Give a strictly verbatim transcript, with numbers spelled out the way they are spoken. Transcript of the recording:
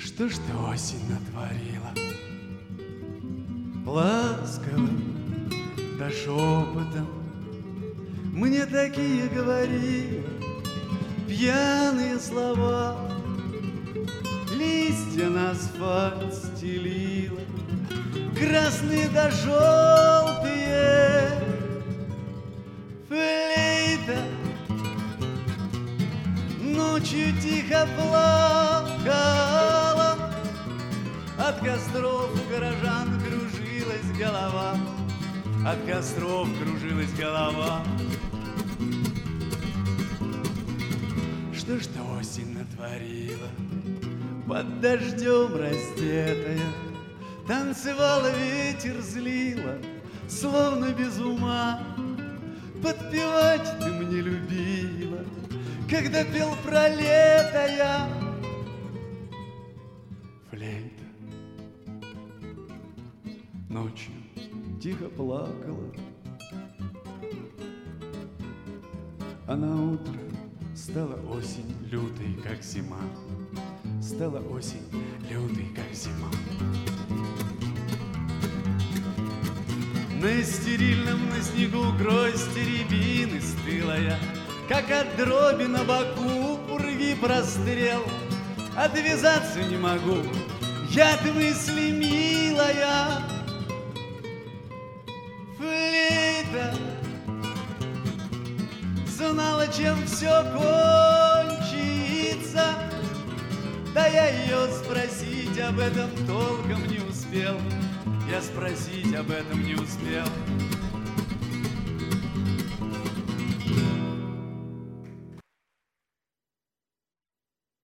Что ж ты осень натворила? Ласково, да шепотом мне такие говорила пьяные слова. Листья на асфальт стелила, красные да желтые. Флейта ночью тихо плакала, от костров у горожан кружилась голова, от костров кружилась голова. Что ж ты осень натворила? Под дождем раздетая танцевала, ветер злила, словно без ума. Подпевать ты мне любила, когда пел про лето я. Флейта ночью тихо плакала, а на утро стала осень лютой, как зима. Стала осень лютой, как зима. На стерильном на снегу гроздь рябины стылая, как от дроби на боку рви прострел. Отвязаться не могу я от мысли, милая. Флейта знала, чем все кончится, да я ее спросить об этом толком не успел. Я спросить об этом не успел.